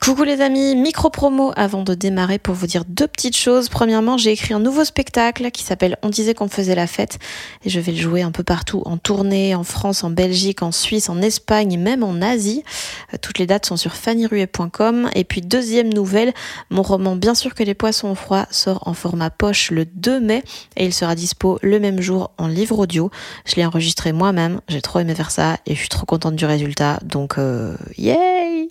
Coucou les amis, micro-promo avant de démarrer pour vous dire deux petites choses. Premièrement, j'ai écrit un nouveau spectacle qui s'appelle On disait qu'on faisait la fête et je vais le jouer un peu partout en tournée, en France, en Belgique, en Suisse, en Espagne et même en Asie. Toutes les dates sont sur fannyruet.com. Et puis deuxième nouvelle, mon roman Bien sûr que les poissons ont froid sort en format poche le 2 mai et il sera dispo le même jour en livre audio. Je l'ai enregistré moi-même, j'ai trop aimé faire ça et je suis trop contente du résultat, donc yay!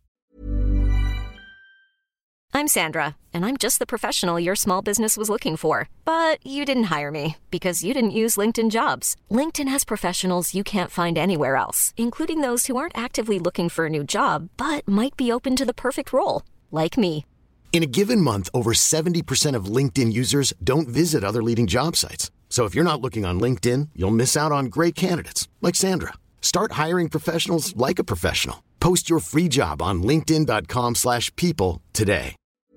I'm Sandra, and I'm just the professional your small business was looking for. But you didn't hire me, because you didn't use LinkedIn Jobs. LinkedIn has professionals you can't find anywhere else, including those who aren't actively looking for a new job, but might be open to the perfect role, like me. In a given month, over 70% of LinkedIn users don't visit other leading job sites. So if you're not looking on LinkedIn, you'll miss out on great candidates, like Sandra. Start hiring professionals like a professional. Post your free job on linkedin.com/people today.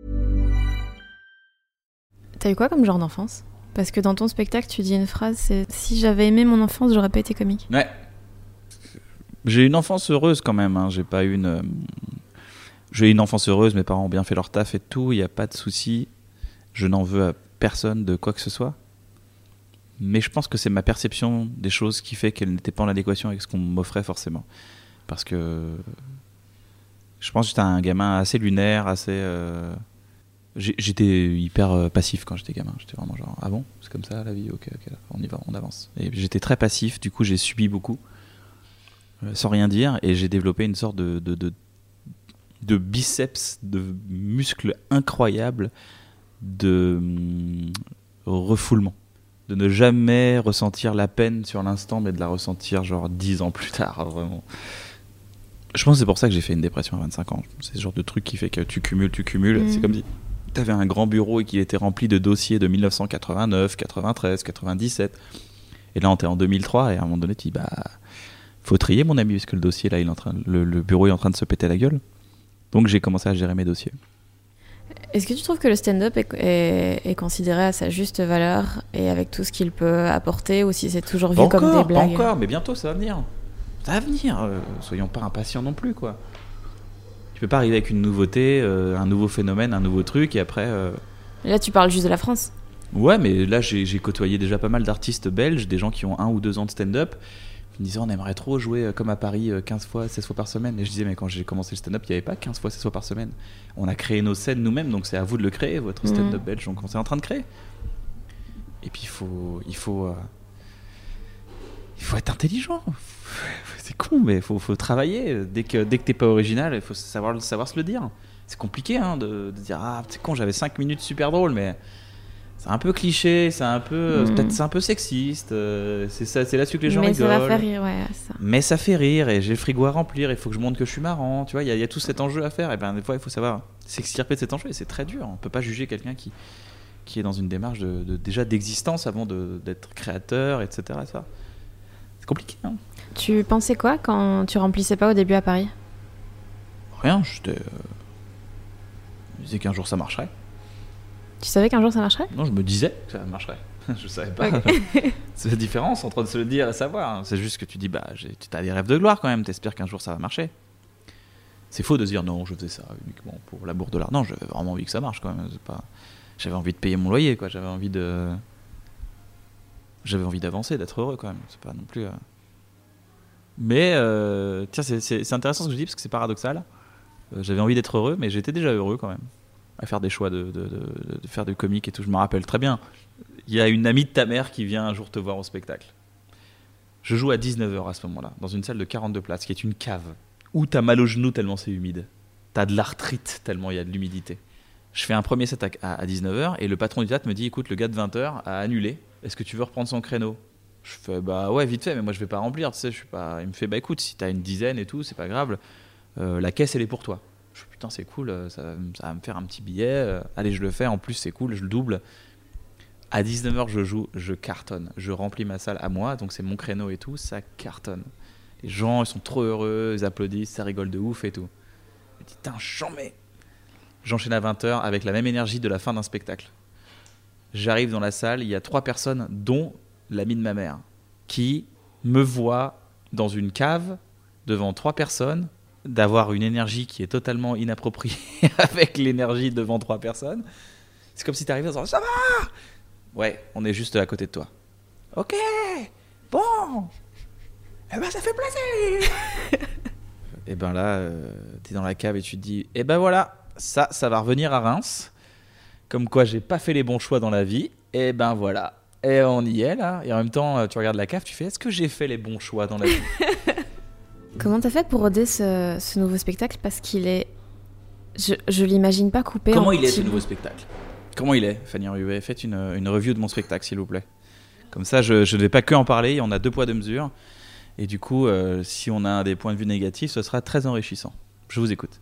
T'as eu quoi comme genre d'enfance ? Parce que dans ton spectacle, tu dis une phrase, c'est « Si j'avais aimé mon enfance, j'aurais pas été comique ». Ouais. J'ai une enfance heureuse quand même. Hein. J'ai eu une enfance heureuse, mes parents ont bien fait leur taf et tout, il n'y a pas de souci. Je n'en veux à personne de quoi que ce soit. Mais je pense que c'est ma perception des choses qui fait qu'elles n'étaient pas en adéquation avec ce qu'on m'offrait forcément. Parce que je pense que j'étais un gamin assez lunaire, assez... J'étais hyper passif quand j'étais gamin. J'étais vraiment genre, ah bon, c'est comme ça la vie, ok, on y va, on avance. Et j'étais très passif, du coup j'ai subi beaucoup, sans rien dire, et j'ai développé une sorte de biceps, de muscles incroyables, de refoulement. De ne jamais ressentir la peine sur l'instant, mais de la ressentir genre 10 ans plus tard, vraiment. Je pense que c'est pour ça que j'ai fait une dépression à 25 ans. C'est ce genre de truc qui fait que tu cumules. C'est comme si tu avais un grand bureau et qu'il était rempli de dossiers de 1989, 93, 97. Et là, on est en 2003 et à un moment donné, tu dis, faut trier mon ami, parce que le dossier, là, le bureau est en train de se péter la gueule. Donc j'ai commencé à gérer mes dossiers. Est-ce que tu trouves que le stand-up est considéré à sa juste valeur et avec tout ce qu'il peut apporter, ou si c'est toujours vu comme des blagues ? Pas encore, mais bientôt ça va venir. Ça va venir, soyons pas impatients non plus, quoi. Tu peux pas arriver avec une nouveauté, un nouveau phénomène, un nouveau truc, et après... Là, tu parles juste de la France. Ouais, mais là, j'ai côtoyé déjà pas mal d'artistes belges, des gens qui ont 1 ou 2 ans de stand-up, qui me disaient, on aimerait trop jouer comme à Paris 15 fois, 16 fois par semaine. Et je disais, mais quand j'ai commencé le stand-up, il n'y avait pas 15 fois, 16 fois par semaine. On a créé nos scènes nous-mêmes, donc c'est à vous de le créer, votre stand-up belge, donc on est en train de créer. Et puis il faut être intelligent. C'est con, mais faut travailler. Dès que t'es pas original, il faut savoir se le dire. C'est compliqué de dire, c'est con, j'avais 5 minutes super drôles, mais c'est un peu cliché, c'est un peu peut-être c'est un peu sexiste, c'est là-dessus que les gens rigolent. Mais ça va faire rire, ouais, ça. Mais ça fait rire, et j'ai le frigo à remplir, il faut que je montre que je suis marrant, tu vois, il y a tout cet enjeu à faire, et des fois il faut savoir s'extirper de cet enjeu, et c'est très dur. On peut pas juger quelqu'un qui est dans une démarche déjà d'existence avant d'être créateur, etc. Ça. C'est compliqué, hein. Tu pensais quoi quand tu remplissais pas au début à Paris ? Rien, je disais qu'un jour ça marcherait. Tu savais qu'un jour ça marcherait ? Non, je me disais que ça marcherait. Je savais pas. Okay. C'est la différence entre se le dire et savoir. C'est juste que tu dis, tu as des rêves de gloire quand même, t'espères qu'un jour ça va marcher. C'est faux de se dire, non, je faisais ça uniquement pour l'amour de l'art. Non, j'avais vraiment envie que ça marche quand même. J'avais envie de payer mon loyer, quoi. J'avais envie d'avancer, d'être heureux quand même. C'est pas non plus... Mais, tiens, c'est intéressant ce que je dis, parce que c'est paradoxal. J'avais envie d'être heureux, mais j'étais déjà heureux quand même. À faire des choix de faire du comique et tout. Je me rappelle très bien. Il y a une amie de ta mère qui vient un jour te voir au spectacle. Je joue à 19h à ce moment-là, dans une salle de 42 places, qui est une cave, où t'as mal aux genoux tellement c'est humide. T'as de l'arthrite tellement il y a de l'humidité. Je fais un premier set à 19h, et le patron du théâtre me dit, écoute, le gars de 20h a annulé. Est-ce que tu veux reprendre son créneau ? Je fais, ouais, vite fait, mais moi je vais pas remplir, tu sais, je suis pas... Il me fait, écoute, si t'as une dizaine et tout, c'est pas grave, la caisse elle est pour toi. Je fais, putain, c'est cool, ça va me faire un petit billet, allez, je le fais, en plus c'est cool, je le double. À 19h, je joue, je cartonne, je remplis ma salle à moi, donc c'est mon créneau et tout, ça cartonne. Les gens, ils sont trop heureux, ils applaudissent, ça rigole de ouf et tout. Je me dis, putain, chambé. J'enchaîne à 20h avec la même énergie de la fin d'un spectacle. J'arrive dans la salle, il y a 3 personnes, dont l'ami de ma mère, qui me voit dans une cave devant 3 personnes d'avoir une énergie qui est totalement inappropriée avec l'énergie devant 3 personnes. C'est comme si t'arrivais en disant ça va. Ouais, on est juste à côté de toi. Ok, bon, eh ben ça fait plaisir. Et ben là, t'es dans la cave et tu te dis, eh ben voilà, ça va revenir à Reims. Comme quoi, j'ai pas fait les bons choix dans la vie. Et ben voilà, et on y est là. Et en même temps, tu regardes la cave, tu fais, est-ce que j'ai fait les bons choix dans la vie? Comment t'as fait pour roder ce nouveau spectacle? Parce qu'il est... Je l'imagine pas coupé. Comment il est ce nouveau spectacle? Comment il est, Fanny Ruet? Faites une review de mon spectacle, s'il vous plaît. Comme ça, je ne vais pas que en parler, on a 2 poids 2 mesures. Et du coup, si on a des points de vue négatifs, ce sera très enrichissant. Je vous écoute.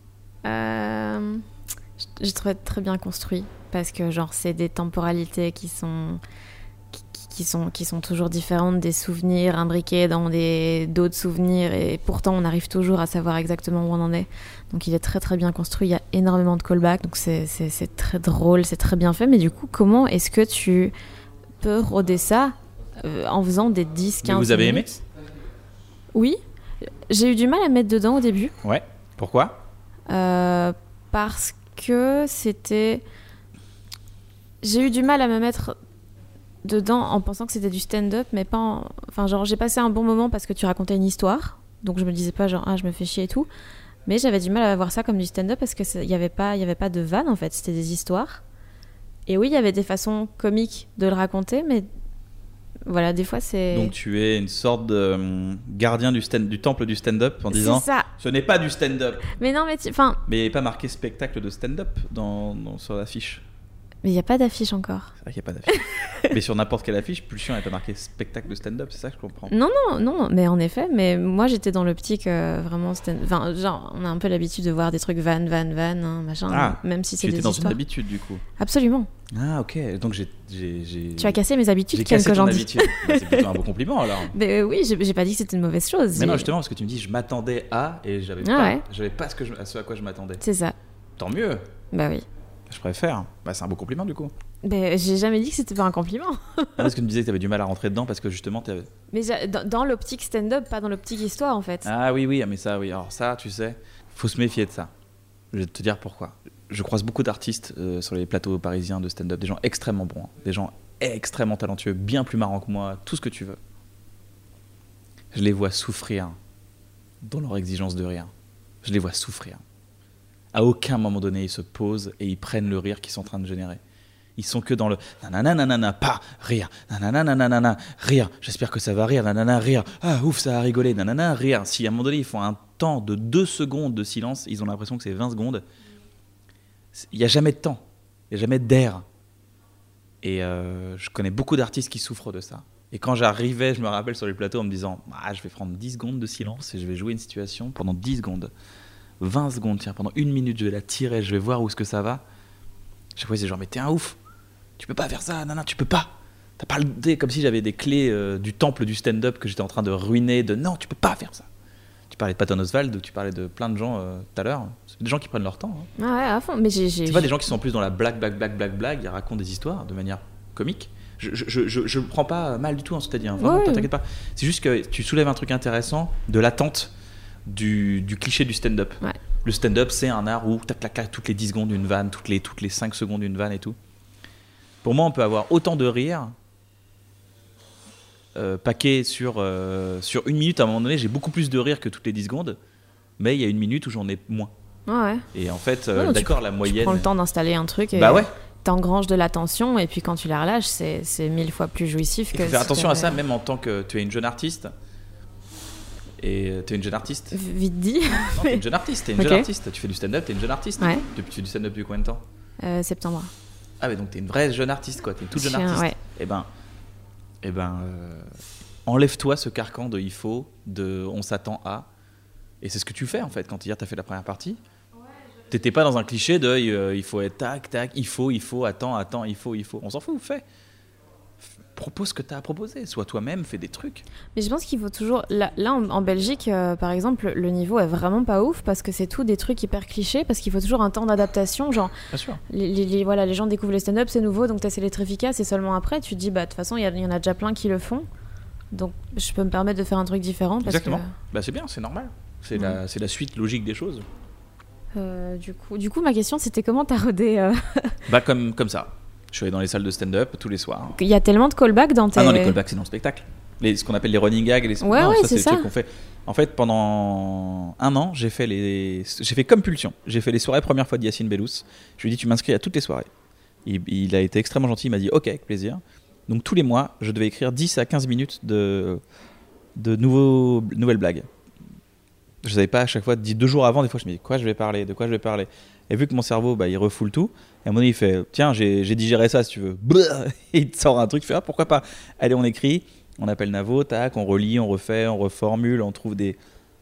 J'ai trouvé très bien construit, parce que genre, c'est des temporalités qui sont toujours différentes, des souvenirs imbriqués dans d'autres souvenirs, et pourtant on arrive toujours à savoir exactement où on en est. Donc il est très très bien construit, il y a énormément de callbacks, donc c'est très drôle, c'est très bien fait. Mais du coup, comment est-ce que tu peux roder ça en faisant des 10-15 minutes? Vous avez aimé? Oui, j'ai eu du mal à me mettre dedans au début. Ouais, pourquoi? Parce que j'ai eu du mal à me mettre dedans en pensant que c'était du stand-up, mais pas enfin genre j'ai passé un bon moment parce que tu racontais une histoire, donc je me disais pas genre je me fais chier et tout, mais j'avais du mal à voir ça comme du stand-up parce que il y avait pas de vanne en fait, c'était des histoires. Et oui, il y avait des façons comiques de le raconter, mais voilà, des fois c'est... Donc tu es une sorte de gardien du temple du stand-up en disant ça. Ce n'est pas du stand-up. Mais non, mais Mais il n'y a pas marqué spectacle de stand-up sur l'affiche. Mais il n'y a pas d'affiche encore. C'est vrai qu'il n'y a pas d'affiche. Mais sur n'importe quelle affiche, Pulsion, il n'y a pas marqué spectacle de stand-up, c'est ça que je comprends. Non, mais en effet, mais moi j'étais dans l'optique vraiment enfin, genre, on a un peu l'habitude de voir des trucs van, machin, même si c'est des histoires. Tu étais dans une habitude du coup. Absolument. Ah ok, donc j'ai... Tu as cassé mes habitudes, j'ai cassé ton habitude. Bah, c'est plutôt un beau compliment alors. Mais oui, j'ai pas dit que c'était une mauvaise chose. Mais non, justement, parce que tu me dis je m'attendais à, et j'avais pas ce à quoi je m'attendais. C'est ça. Tant mieux. Bah oui. Je préfère. Bah, c'est un beau compliment du coup. Ben, j'ai jamais dit que c'était pas un compliment. Parce que tu me disais que tu avais du mal à rentrer dedans parce que justement t'avais... Mais dans l'optique stand-up, pas dans l'optique histoire en fait. Ah oui, mais ça, oui. Alors ça, tu sais, faut se méfier de ça. Je vais te dire pourquoi. Je croise beaucoup d'artistes sur les plateaux parisiens de stand-up, des gens extrêmement bons, des gens extrêmement talentueux, bien plus marrants que moi, tout ce que tu veux. Je les vois souffrir dans leur exigence de rire. Je les vois souffrir. À aucun moment donné, ils se posent et ils prennent le rire qu'ils sont en train de générer. Ils sont que dans le nanana, pas rire, nanana, rire, j'espère que ça va rire, nanana, rire, ah ouf, ça a rigolé, nanana, rire. Si à un moment donné, ils font un temps de 2 secondes de silence, ils ont l'impression que c'est 20 secondes. Il n'y a jamais de temps, il n'y a jamais d'air. Et je connais beaucoup d'artistes qui souffrent de ça. Et quand j'arrivais, je me rappelle sur les plateaux en me disant je vais prendre 10 secondes de silence et je vais jouer une situation pendant 10 secondes. 20 secondes, tiens, pendant 1 minute, je vais la tirer, je vais voir où est-ce que ça va. Chaque fois, c'est genre, mais t'es un ouf, tu peux pas faire ça, non, tu peux pas. T'as pas le dé, comme si j'avais des clés du temple du stand-up que j'étais en train de ruiner, non, tu peux pas faire ça. Tu parlais de Patton Oswalt, tu parlais de plein de gens tout à l'heure. C'est des gens qui prennent leur temps. Hein. Ah ouais, à fond, mais c'est pas des gens qui sont plus dans la blague, ils racontent des histoires de manière comique. Je le prends pas mal du tout, ce que t'as dit, hein. Vraiment, t'inquiète pas. C'est juste que tu soulèves un truc intéressant de l'attente du cliché du stand-up. Ouais. Le stand-up, c'est un art où tac, toutes les 10 secondes une vanne, toutes les 5 secondes une vanne et tout. Pour moi, on peut avoir autant de rire paquet sur 1 minute. À un moment donné, j'ai beaucoup plus de rire que toutes les 10 secondes, mais il y a 1 minute où j'en ai moins. Ouais. Et en fait, d'accord, la moyenne... Tu prends le temps d'installer un truc et t'engranges de l'attention, et puis quand tu la relâches, c'est 1000 fois plus jouissif. Il faut faire attention à ça, même en tant que tu es une jeune artiste. Et t'es une jeune artiste. Vite dit. Non, t'es une jeune artiste, jeune artiste. Tu fais du stand-up, t'es une jeune artiste. Ouais. Tu fais du stand-up depuis combien de temps? Septembre. Ah mais donc t'es une vraie jeune artiste quoi, t'es une toute jeune artiste. Ouais. Eh ben, enlève-toi ce carcan de il faut, de on s'attend à. Et c'est ce que tu fais en fait quand hier t'as fait la première partie. T'étais pas dans un cliché de il faut être tac, il faut, attends, il faut. On s'en fout, fais. Propose ce que tu as à proposer, sois toi-même, fais des trucs. Mais je pense qu'il faut toujours... Là en Belgique, par exemple, le niveau est vraiment pas ouf parce que c'est tout des trucs hyper clichés, parce qu'il faut toujours un temps d'adaptation. Genre, bien sûr. Les gens découvrent les stand-up, c'est nouveau, donc t'essaies d'être efficace, et seulement après, tu te dis, de toute façon, il y en a déjà plein qui le font. Donc, je peux me permettre de faire un truc différent. Parce exactement. Que... C'est bien, c'est normal. C'est la suite logique des choses. Du coup, ma question, c'était comment t'as rodé Bah comme ça. Je suis allé dans les salles de stand-up tous les soirs. Il y a tellement de callbacks dans tes... Ah non, les callbacks, c'est dans le spectacle. Ce qu'on appelle les running gags. Ouais, c'est le ça. truc qu'on fait. En fait, pendant un an, j'ai fait comme Pulsion. J'ai fait les soirées première fois de Yacine Bellous. Je lui ai dit, tu m'inscris à toutes les soirées. Il a été extrêmement gentil. Il m'a dit, ok, avec plaisir. Donc tous les mois, je devais écrire 10 à 15 minutes de nouvelles blagues. Je savais pas à chaque fois, 2 jours avant, des fois je me dis de quoi je vais parler. Et vu que mon cerveau, il refoule tout, et à un moment donné il fait tiens, j'ai digéré ça si tu veux. Et il te sort un truc, il fait pourquoi pas. Allez, on écrit, on appelle Navo, tac, on relit, on refait, on reformule, on trouve des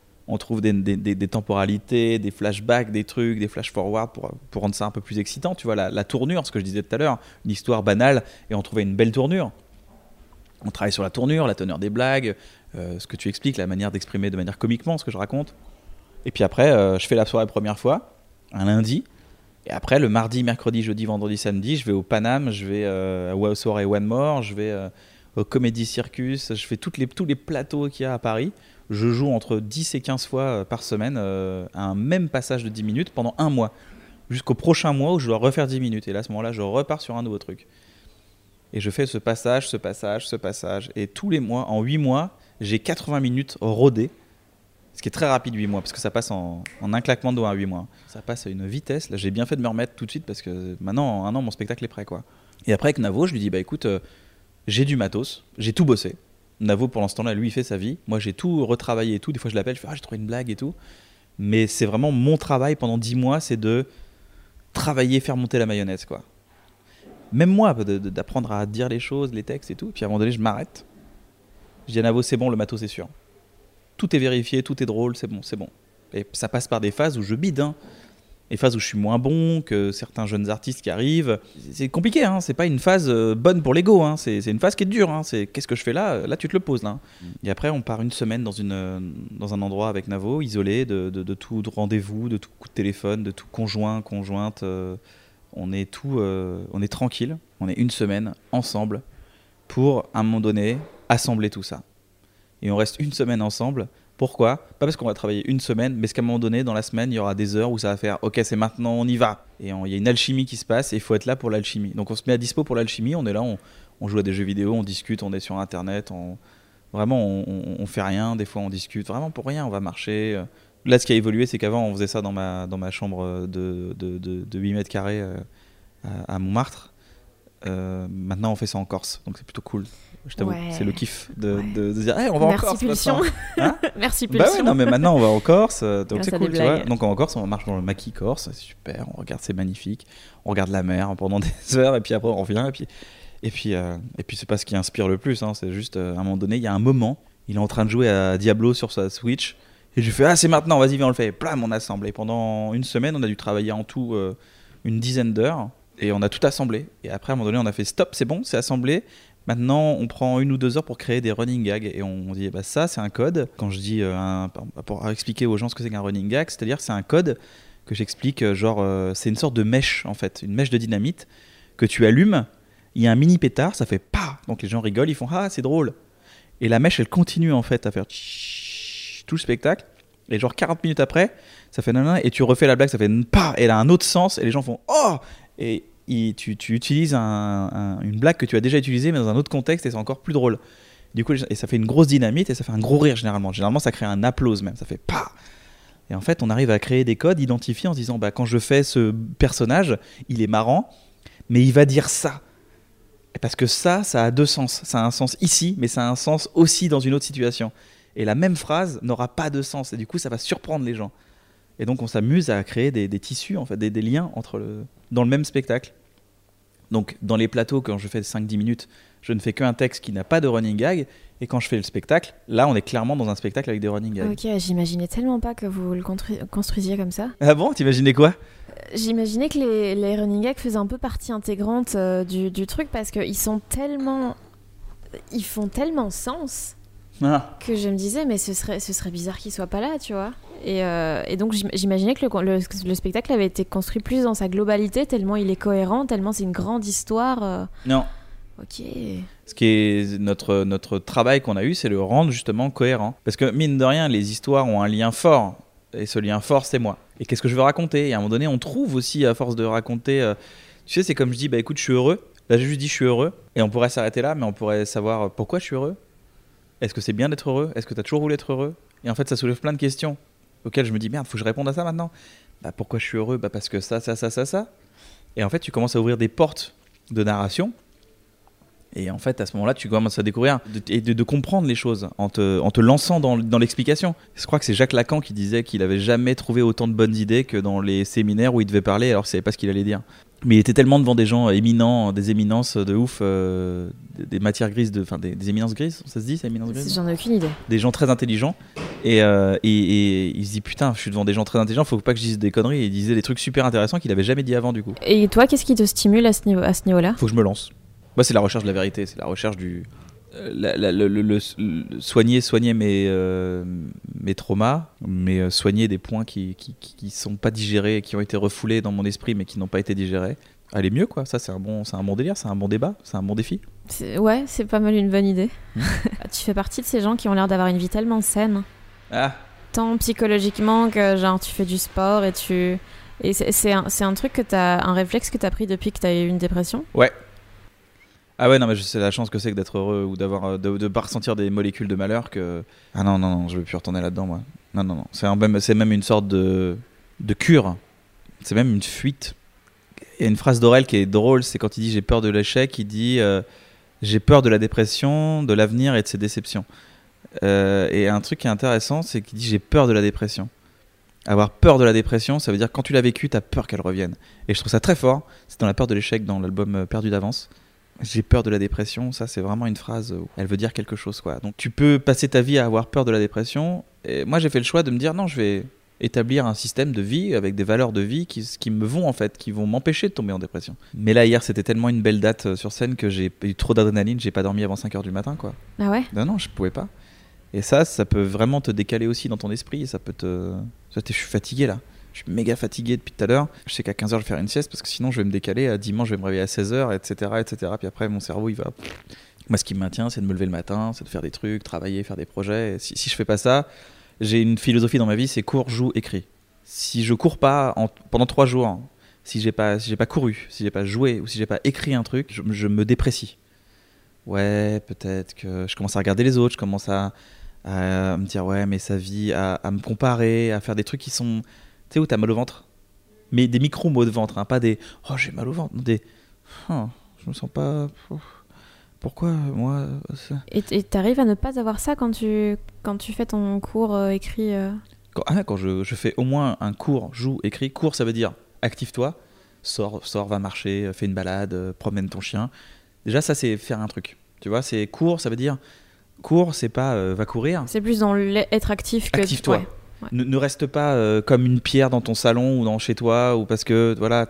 temporalités, des flashbacks, des trucs, des flash-forward pour rendre ça un peu plus excitant. Tu vois, la tournure, ce que je disais tout à l'heure, une histoire banale, et on trouvait une belle tournure. On travaille sur la tournure, la teneur des blagues, ce que tu expliques, la manière d'exprimer de manière comiquement ce que je raconte. Et puis après, je fais la soirée première fois, un lundi. Et après, le mardi, mercredi, jeudi, vendredi, samedi, je vais au Paname, je vais à soirée One More, je vais au Comedy Circus, je fais tous les plateaux qu'il y a à Paris. Je joue entre 10 et 15 fois par semaine un même passage de 10 minutes pendant un mois. Jusqu'au prochain mois où je dois refaire 10 minutes. Et là, à ce moment-là, je repars sur un nouveau truc. Et je fais ce passage. Et tous les mois, en 8 mois, j'ai 80 minutes rodées. Ce qui est très rapide, 8 mois, parce que ça passe en un claquement de doigts à 8 mois. Ça passe à une vitesse. Là, j'ai bien fait de me remettre tout de suite parce que maintenant, en un an, mon spectacle est prêt, quoi. Et après, avec Navo, je lui dis, écoute, j'ai du matos, j'ai tout bossé. Navo, pour l'instant-là, lui, il fait sa vie. Moi, j'ai tout retravaillé et tout. Des fois, je l'appelle, je fais, j'ai trouvé une blague et tout. Mais c'est vraiment mon travail pendant 10 mois, c'est de travailler, faire monter la mayonnaise, quoi. Même moi, d'apprendre à dire les choses, les textes et tout. Puis à un moment donné, je m'arrête. Je dis à Navo, c'est bon, le matos, c'est sûr. Tout est vérifié, tout est drôle, c'est bon. Et ça passe par des phases où je bide, hein. Des phases où je suis moins bon que certains jeunes artistes qui arrivent. C'est compliqué, hein. C'est pas une phase bonne pour l'ego, hein. C'est une phase qui est dure, hein. C'est qu'est-ce que je fais là ? Là, tu te le poses, là. Et après, on part une semaine dans un endroit avec Navo, isolé de tout rendez-vous, de tout coup de téléphone, de tout conjointe. On est tranquille. On est une semaine ensemble pour, à un moment donné, assembler tout ça. Et on reste une semaine ensemble. Pourquoi ? Pas parce qu'on va travailler une semaine, mais parce qu'à un moment donné, dans la semaine, il y aura des heures où ça va faire « Ok, c'est maintenant, on y va !» Et il y a une alchimie qui se passe et il faut être là pour l'alchimie. Donc on se met à dispo pour l'alchimie, on est là, on joue à des jeux vidéo, on discute, on est sur Internet, on fait rien, des fois on discute, vraiment pour rien, on va marcher. Là, ce qui a évolué, c'est qu'avant, on faisait ça dans ma chambre de 8 mètres carrés à Montmartre. Maintenant, on fait ça en Corse, donc c'est plutôt cool. Je t'avoue, c'est le kiff de dire hey, on va en Corse. Pulsion. Hein Merci Pulsion. Bah ouais, non mais maintenant on va en Corse, donc c'est cool, tu vois. blagues. Donc en Corse, on marche dans le maquis corse, c'est super, on regarde, c'est magnifique. On regarde la mer pendant des heures et puis après on revient et puis c'est pas ce qui inspire le plus, hein. C'est juste à un moment donné, il y a un moment, il est en train de jouer à Diablo sur sa Switch et je lui fais c'est maintenant, vas-y viens on le fait. Et plam, on assemble et pendant une semaine, on a dû travailler en tout une dizaine d'heures et on a tout assemblé. Et après à un moment donné, on a fait stop, c'est bon, c'est assemblé. Maintenant, on prend 1 ou 2 heures pour créer des running gags et on dit ça, c'est un code. Quand je dis pour expliquer aux gens ce que c'est qu'un running gag, c'est-à-dire que c'est un code que j'explique, c'est une sorte de mèche en fait, une mèche de dynamite que tu allumes. Il y a un mini pétard, ça fait pa, donc les gens rigolent, ils font c'est drôle. Et la mèche, elle continue en fait à faire tout le spectacle. Et 40 minutes après, ça fait nanana et tu refais la blague, ça fait pa, et elle a un autre sens et les gens font oh et tu utilises une blague que tu as déjà utilisée mais dans un autre contexte et c'est encore plus drôle. Du coup, et ça fait une grosse dynamite et ça fait un gros rire généralement. Généralement, ça crée un applause même, ça fait pa. Et en fait, on arrive à créer des codes identifiés en se disant quand je fais ce personnage, il est marrant, mais il va dire ça. Parce que ça a 2 sens. Ça a un sens ici, mais ça a un sens aussi dans une autre situation. Et la même phrase n'aura pas de sens et du coup, ça va surprendre les gens. Et donc, on s'amuse à créer des tissus, en fait, des liens dans le même spectacle. Donc, dans les plateaux, quand je fais 5-10 minutes, je ne fais qu'un texte qui n'a pas de running gag. Et quand je fais le spectacle, là, on est clairement dans un spectacle avec des running gags. Ok, j'imaginais tellement pas que vous le construisiez comme ça. Ah bon ? T'imaginais quoi ? J'imaginais que les running gags faisaient un peu partie intégrante du truc parce qu'ils font tellement sens que je me disais mais ce serait bizarre qu'ils soient pas là, tu vois. Et donc j'imaginais que le spectacle avait été construit plus dans sa globalité, tellement il est cohérent, tellement c'est une grande histoire. Non. Ok. Ce qui est notre travail qu'on a eu, c'est le rendre justement cohérent. Parce que mine de rien, les histoires ont un lien fort. Et ce lien fort, c'est moi. Et qu'est-ce que je veux raconter ? Et à un moment donné, on trouve aussi, à force de raconter... tu sais, c'est comme je dis, bah écoute, je suis heureux. Là, j'ai juste dit, je suis heureux. Et on pourrait s'arrêter là, mais on pourrait savoir pourquoi je suis heureux. Est-ce que c'est bien d'être heureux ? Est-ce que tu as toujours voulu être heureux ? Et en fait, ça soulève plein de questions auxquelles je me dis, merde, faut que je réponde à ça maintenant. Bah pourquoi je suis heureux ? Bah parce que ça. Et en fait, tu commences à ouvrir des portes de narration. Et en fait, à ce moment-là, tu commences à découvrir et de comprendre les choses en te lançant dans l'explication. Je crois que c'est Jacques Lacan qui disait qu'il n'avait jamais trouvé autant de bonnes idées que dans les séminaires où il devait parler alors qu'il ne savait pas ce qu'il allait dire. Mais il était tellement devant des gens éminents, des éminences de ouf, des matières grises, des éminences grises, ça se dit, c'est éminences grises ? J'en ai aucune idée. Des gens très intelligents. Et il se dit, putain, je suis devant des gens très intelligents, faut pas que je dise des conneries. Et il disait des trucs super intéressants qu'il n'avait jamais dit avant, du coup. Et toi, qu'est-ce qui te stimule à ce niveau-là ? Faut que je me lance. Moi, c'est la recherche de la vérité, c'est la recherche du soigner mes traumas, mais soigner des points qui sont pas digérés, qui ont été refoulés dans mon esprit, mais qui n'ont pas été digérés. Aller mieux, quoi. Ça, c'est un bon délire, c'est un bon débat, c'est un bon défi. Ouais, c'est pas mal une bonne idée. Tu fais partie de ces gens qui ont l'air d'avoir une vie tellement saine, tant psychologiquement que genre tu fais du sport et c'est un truc un réflexe que t'as pris depuis que t'as eu une dépression. Ouais. Ah ouais, non, mais je sais la chance que c'est que d'être heureux ou d'avoir de pas ressentir des molécules de malheur que... Ah non, je veux plus retourner là-dedans, moi. Non. C'est même une sorte de cure. C'est même une fuite. Il y a une phrase d'Aurel qui est drôle, c'est quand il dit « j'ai peur de l'échec », il dit « j'ai peur de la dépression, de l'avenir et de ses déceptions ». Et un truc qui est intéressant, c'est qu'il dit « j'ai peur de la dépression ». Avoir peur de la dépression, ça veut dire que quand tu l'as vécu, t'as peur qu'elle revienne. Et je trouve ça très fort. C'est dans La peur de l'échec, dans l'album Perdu d'avance. J'ai peur de la dépression, ça c'est vraiment une phrase où elle veut dire quelque chose, quoi. Donc tu peux passer ta vie à avoir peur de la dépression. Et moi j'ai fait le choix de me dire non, je vais établir un système de vie avec des valeurs de vie qui me vont en fait, qui vont m'empêcher de tomber en dépression. Mais là hier c'était tellement une belle date sur scène que j'ai eu trop d'adrénaline, j'ai pas dormi avant 5h du matin, quoi. Ah ouais ? Non, je pouvais pas. Et ça peut vraiment te décaler aussi dans ton esprit, je suis fatigué là. Je suis méga fatigué depuis tout à l'heure. Je sais qu'à 15h, je vais faire une sieste parce que sinon, je vais me décaler. À dimanche, je vais me réveiller à 16h, etc. Puis après, mon cerveau, il va... Moi, ce qui me maintient, c'est de me lever le matin, c'est de faire des trucs, travailler, faire des projets. Et si je fais pas ça, j'ai une philosophie dans ma vie, c'est cours, joue, écris. Si je cours pas pendant 3 jours, si j'ai pas couru, si j'ai pas joué ou si j'ai pas écrit un truc, je me déprécie. Ouais, peut-être que je commence à regarder les autres, je commence à me dire, ouais, mais sa vie, à me comparer, à faire des trucs qui sont... Tu sais où t'as mal au ventre, mais des micro-maux de ventre, hein, pas des « oh j'ai mal au ventre », des « oh, je me sens pas... pourquoi moi ça... ?» Et t'arrives à ne pas avoir ça quand tu fais ton cours écrit Quand je fais au moins un cours, joue, écrit. Cours, ça veut dire active-toi, sors, va marcher, fais une balade, promène ton chien. Déjà ça c'est faire un truc, tu vois, c'est cours, ça veut dire... Cours, c'est pas va courir. C'est plus dans être actif que... Active-toi. Ouais. Ouais. Ne reste pas comme une pierre dans ton salon ou chez toi, ou parce que voilà,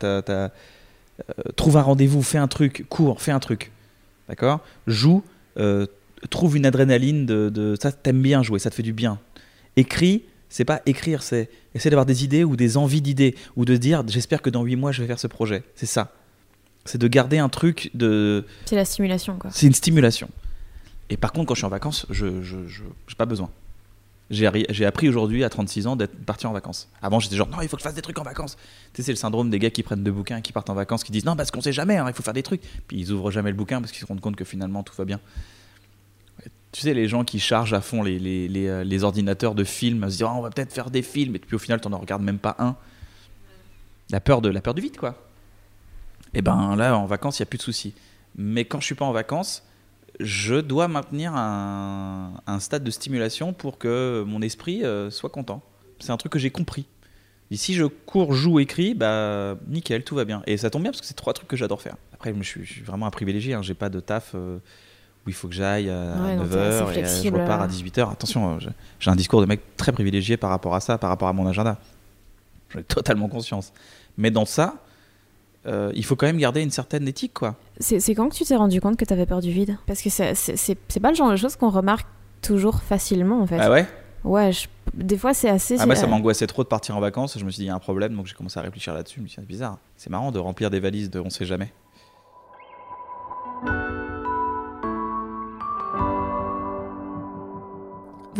trouve un rendez-vous, fais un truc, cours, fais un truc, d'accord ? Joue, trouve une adrénaline de ça, t'aimes bien jouer, ça te fait du bien. Écris, c'est pas écrire, c'est essayer d'avoir des idées ou des envies d'idées, ou de dire j'espère que dans 8 mois je vais faire ce projet. C'est ça. C'est de garder un truc de... C'est la stimulation, quoi. C'est une stimulation. Et par contre, quand je suis en vacances, j'ai pas besoin. J'ai appris aujourd'hui à 36 ans d'être parti en vacances. Avant j'étais genre non, il faut que je fasse des trucs en vacances. Tu sais, c'est le syndrome des gars qui prennent 2 bouquins et qui partent en vacances, qui disent non parce qu'on sait jamais, hein, il faut faire des trucs. Puis ils ouvrent jamais le bouquin parce qu'ils se rendent compte que finalement tout va bien. Tu sais, les gens qui chargent à fond les ordinateurs de films, se disent oh, on va peut-être faire des films, et puis au final t'en regardes même pas un. La peur du vide, quoi. Et ben là en vacances il y a plus de soucis. Mais quand je suis pas en vacances, je dois maintenir un stade de stimulation pour que mon esprit soit content. C'est un truc que j'ai compris. Et si je cours, joue, écris, bah nickel, tout va bien. Et ça tombe bien parce que c'est 3 trucs que j'adore faire. Après, je suis vraiment un privilégié, hein. J'ai pas de taf où il faut que j'aille à 9h et je repars à 18h. Attention, j'ai un discours de mec très privilégié par rapport à ça, par rapport à mon agenda. J'en ai totalement conscience. Mais dans ça... il faut quand même garder une certaine éthique, quoi. C'est quand que tu t'es rendu compte que t'avais peur du vide ? Parce que c'est pas le genre de choses qu'on remarque toujours facilement, en fait. Ah ouais ? Ouais, des fois c'est assez... Ah bah ça m'angoissait trop de partir en vacances, je me suis dit il y a un problème, donc j'ai commencé à réfléchir là-dessus, je me suis dit c'est bizarre. C'est marrant de remplir des valises de on sait jamais.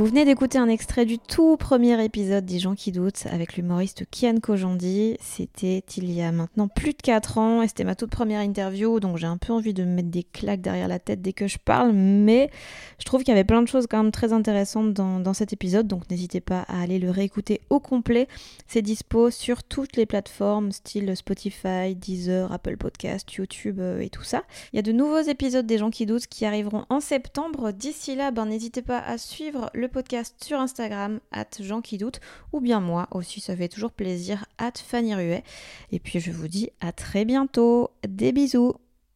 Vous venez d'écouter un extrait du tout premier épisode des gens qui doutent avec l'humoriste Kian Kojandi. C'était il y a maintenant plus de 4 ans et c'était ma toute première interview, donc j'ai un peu envie de me mettre des claques derrière la tête dès que je parle, mais je trouve qu'il y avait plein de choses quand même très intéressantes dans cet épisode, donc n'hésitez pas à aller le réécouter au complet. C'est dispo sur toutes les plateformes style Spotify, Deezer, Apple Podcast, YouTube et tout ça. Il y a de nouveaux épisodes des gens qui doutent qui arriveront en septembre. D'ici là, n'hésitez pas à suivre le podcast sur Instagram @jeanquidoutent ou bien moi aussi, ça fait toujours plaisir @fannyruet. Et puis je vous dis à très bientôt. Des bisous.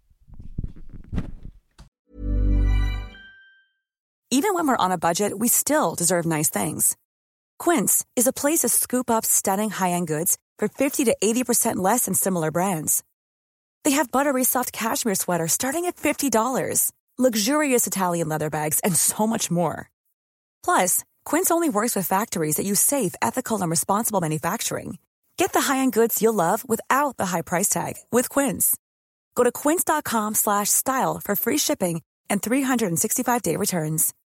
Even when we're on a budget, we still deserve nice things. Quince is a place to scoop up stunning high-end goods for 50 to 80% less than similar brands. They have buttery soft cashmere sweaters starting at $50, luxurious Italian leather bags, and so much more. Plus, Quince only works with factories that use safe, ethical, and responsible manufacturing. Get the high-end goods you'll love without the high price tag with Quince. Go to quince.com/style for free shipping and 365-day returns.